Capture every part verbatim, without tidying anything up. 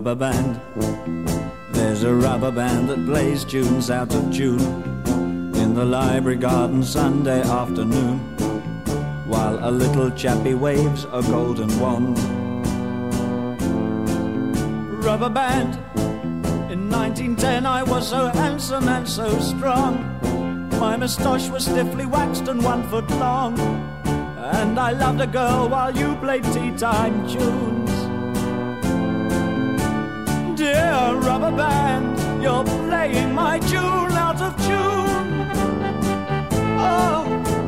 rubber band. There's a rubber band that plays tunes out of tune in the library garden Sunday afternoon, while a little chappie waves a golden wand. Rubber band. In nineteen ten I was so handsome and so strong. My moustache was stiffly waxed and one foot long, and I loved a girl while you played tea time tunes. Dear rubber band, you're playing my tune out of tune. Oh,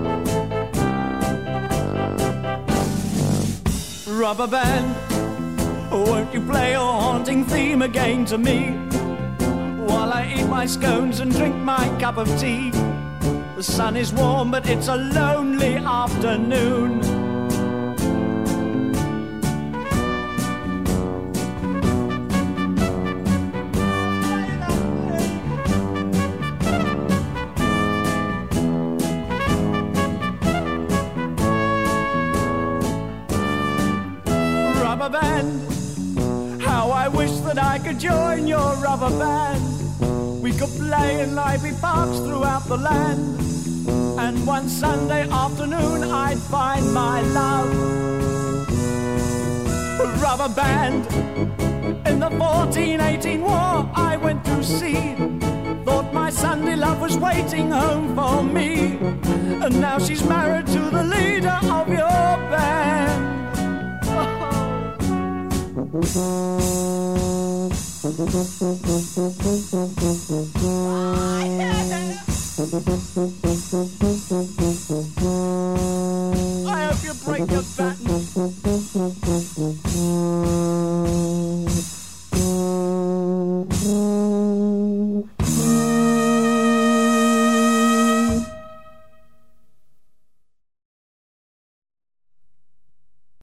rubber band, won't you play your haunting theme again to me, while I eat my scones and drink my cup of tea? The sun is warm, but it's a lonely afternoon. Rubber band, how I wish that I could join your rubber band. We could play in lively parks throughout the land, and one Sunday afternoon I'd find my love. Rubber band. In the fourteen eighteen war I went to sea, thought my Sunday love was waiting home for me, and now she's married to the leader of your band. I hope you break your back.